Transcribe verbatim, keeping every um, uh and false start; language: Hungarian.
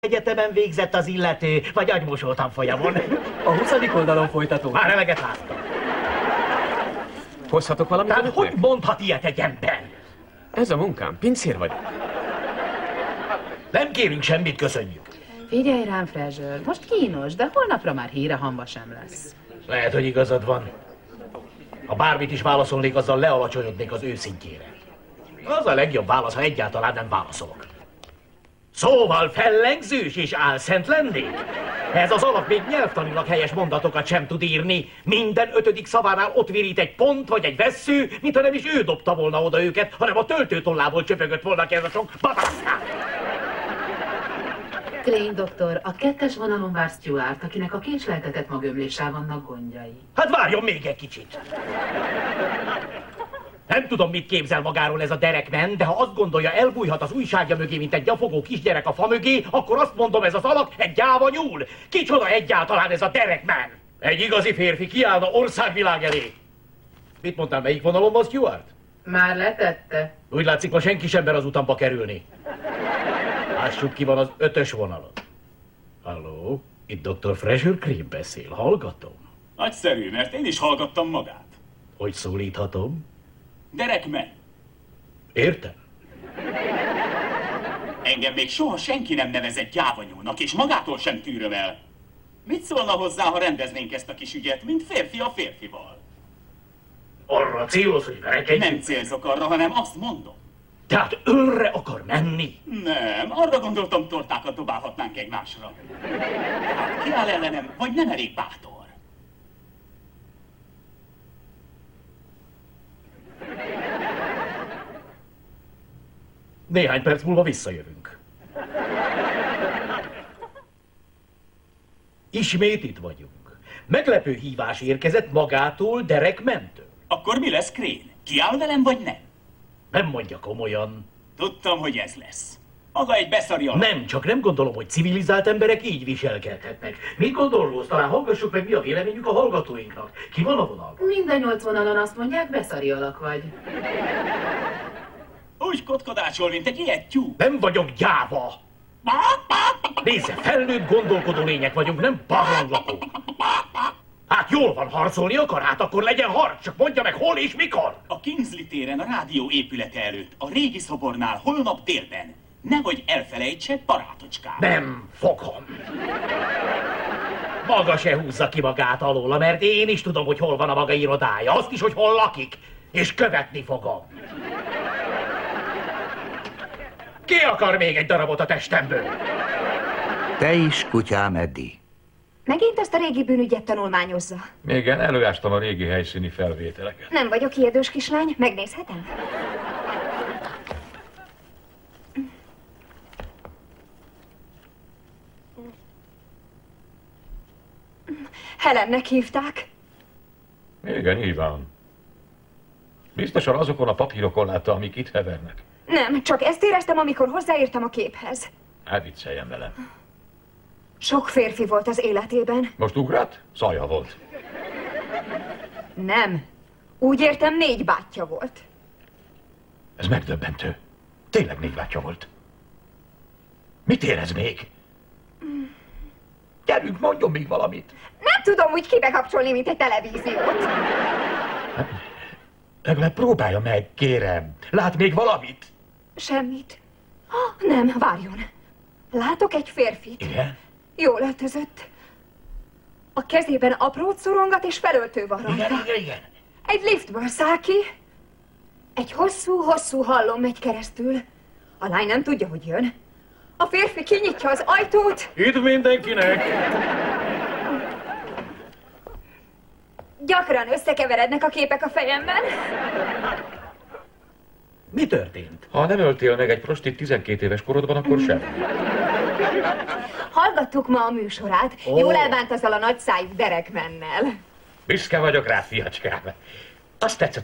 egyetemen végzett az illető, vagy agymosótan folyamon. A huszadik oldalon folytatódik. Már eleget láttam. Hozhatok valamit? Tehát hogy mondhat ilyet egy ember? Ez a munkám, pincér vagyok. Nem kérünk semmit, köszönjük. Figyelj rám, Frezsöl, most kínos, de holnapra már híre hamva sem lesz. Lehet, hogy igazad van. Ha bármit is válaszolnék, azzal lealacsonyodnék az őszintjére. Az a legjobb válasz, ha egyáltalán nem válaszolok. Szóval fellengzős és álszent lennék? Ez az alap még nyelvtanilag helyes mondatokat sem tud írni. Minden ötödik szavánál ott virít egy pont vagy egy vessző, mintha nem is ő dobta volna oda őket, hanem a töltőtollából csöpögött volna ki ez a sok bataszkát. Klein doktor, a kettes vonalon vár Stuart, akinek a késleltetett magömléssel vannak gondjai. Hát várjon még egy kicsit. Nem tudom, mit képzel magáról ez a Derek Man, de ha azt gondolja, elbújhat az újságja mögé, mint egy gyafogó kisgyerek a fa mögé, akkor azt mondom, ez az alak egy gyáva nyúl. Kicsoda egyáltalán ez a Derek Man? Egy igazi férfi kiállna országvilág elé. Mit mondtál, melyik vonalon van Stuart? Már letette. Úgy látszik, ma senki sem ber az utamba kerülni. Lássuk, ki van az ötös vonalon. Halló, itt doktor Frasier Crane beszél, hallgatom. Nagyszerű, mert én is hallgattam magát. Hogy szólíthatom? Derek Man. Értem. Engem még soha senki nem nevezett gyávanyúnak, és magától sem tűröm el. Mit szólna hozzá, ha rendeznénk ezt a kis ügyet, mint férfi a férfival? Arra céloz, hogy verekedjünk? Nem célzok arra, hanem azt mondom. Tehát önre akar menni? Nem, arra gondoltam, tortákat dobálhatnánk egymásra. Hát ki áll ellenem, vagy nem elég bátor? Néhány perc múlva visszajövünk. Ismét itt vagyunk. Meglepő hívás érkezett magától, Derek Man-től. Akkor mi lesz, Crane? Kiáll velem, vagy nem? Nem mondja komolyan. Tudtam, hogy ez lesz. Maga egy beszari alak. Nem, csak nem gondolom, hogy civilizált emberek így viselkedhetnek. Mit gondolsz? Talán hallgassuk meg, mi a véleményük a hallgatóinknak. Ki van a vonalban? Minden nyolc vonalon azt mondják, beszari alak vagy. Úgy kotkodácsol, mint egy ilyet tyú. Nem vagyok gyáva. Nézze, felnőtt gondolkodó lények vagyunk, nem barlanglapok. Hát jól van, harcolni akar, hát akkor legyen harc, csak mondja meg hol és mikor. A Kingsley téren a rádió épülete előtt, a régi szobornál, holnap délben. Nehogy elfelejtse, barátocskám. Nem fogom. Maga se húzza ki magát alóla, mert én is tudom, hogy hol van a maga irodája, azt is, hogy hol lakik, és követni fogom. Ki akar még egy darabot a testemből? Te is, kutyám, Eddie. Megint azt a régi bűnügyet tanulmányozza. Igen, előástam a régi helyszíni felvételeket. Nem vagyok ijedős kislány, megnézhetem? Helennek hívták. Igen, így van. Biztosan azokon a papírokon látta, amik itt hevernek. Nem, csak ezt éreztem, amikor hozzáértem a képhez. Hát vicceljen velem. Sok férfi volt az életében. Most ugrat? Szaja volt. Nem. Úgy értem, négy bátyja volt. Ez megdöbbentő. Tényleg négy bátyja volt. Mit érez még? Gyerünk, mondjon még valamit. Nem tudom úgy kibekapcsolni, mint egy televíziót. Legalább próbálja meg, kérem. Lát még valamit? Semmit. Oh, nem, várjon. Látok egy férfit. Igen? Jól öltözött. A kezében aprót szorongat és felöltő van rajta. Igen, igen, igen. Egy liftből száll ki. Egy hosszú-hosszú hallom megy keresztül. A lány nem tudja, hogy jön. A férfi kinyitja az ajtót. Itt mindenkinek. Gyakran összekeverednek a képek a fejemben. Mi történt? Ha nem öltél meg egy prostit tizenkét éves korodban, akkor sem. Hallgattuk ma a műsorát. Oh. Jól elbánt azzal a nagyszájú Derek Man-nel. Büszke vagyok rá, fiacskám. Azt tetszett,